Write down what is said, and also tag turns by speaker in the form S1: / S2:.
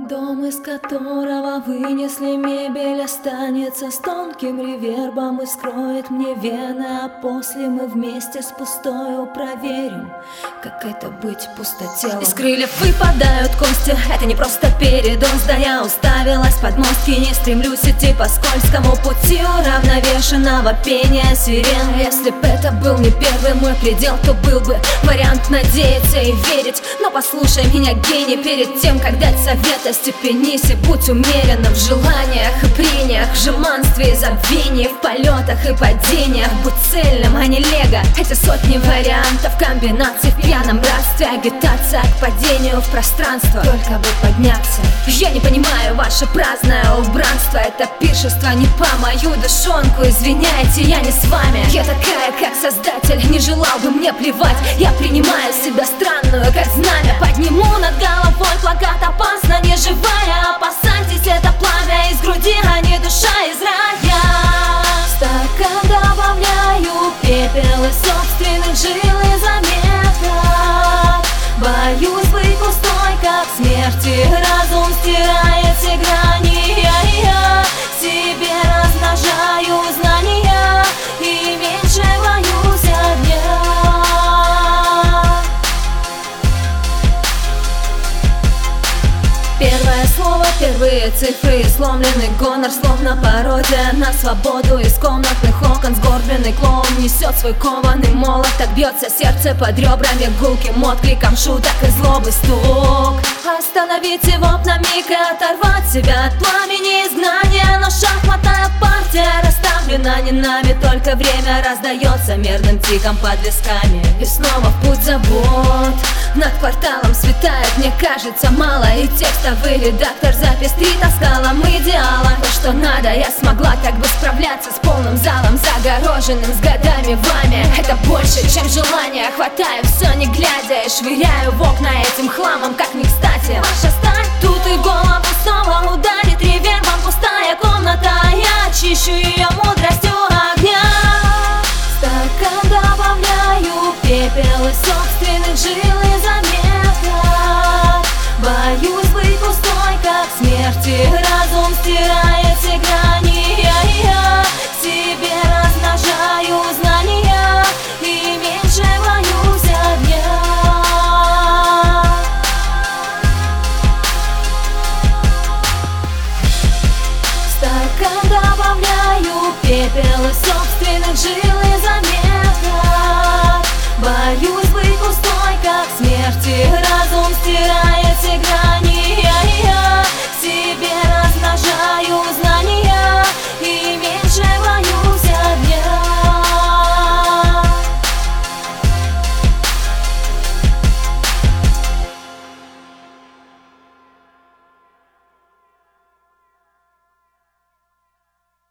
S1: Дом, из которого вынесли мебель, останется с тонким ревербом и скроет мне вены, а после мы вместе с пустою проверим, как это быть пустотелом. Из крыльев выпадают кости, это не просто передоз, да я уставилась под мостки, не стремлюсь идти по скользкому пути уравновешенного пения сирен. Если б это был не первый мой предел, то был бы вариант надеяться и верить. Но послушай меня, гений, перед тем, как дать совет, остепенись и будь умеренным в желаниях и прениях, в жеманстве и забвении, в полетах и падениях. Будь цельным, а не лего. Эти сотни вариантов, комбинаций в пьяном братстве, агитация к падению в пространство, только бы подняться. Я не понимаю ваше праздное убранство, это пиршество не по мою душонку. Извиняйте, я не с вами. Я такая, как создатель, не желал бы мне плевать. Я принимаю себя странную, как знамя. Подниму над головой плакат: опасно, не живая. Опасайтесь, это пламя из груди, а не душа из рая. В стакан добавляю пепел из собственных жил и заметок. Боюсь быть пустой, как смерти. Разум стирает все грани. Я себе размножаю знания и меньше боюсь огня. Первое слово, первые цифры и сломленный гонор, словно пародия на свободу. Из комнатных окон сгорбленный клоун несет свой кованый молот. Так бьется сердце под ребрами гулким откликом шуток и злобы стук. Остановить его на миг и оторвать себя от пламени изгнания. Но шахматная партия расставлена не нами, только время раздается мерным тиком под висками. И снова в путь забот. Над кварталом светает, мне кажется, мало, и текстовый редактор запестрит оскалом идеала. То, что надо, я смогла как бы справляться с полным залом, загороженным с годами вами. Это больше, чем желание, хватаю все не глядя и швыряю в окна этим хламом, как не кстати. Ваша сталь тут и в голову снова ударит ревербом пустая комната, а я очищу ее мудростью огня. В стакан добавляю пепел из собственных жил и заметок. Боюсь быть пустой, как смерти. Разум стирает все грани. Я себе размножаю знания и меньше боюсь огня. В стакан добавляю пепел из собственных жил и заметок. Боюсь быть пустой, как смерти. Разум стирает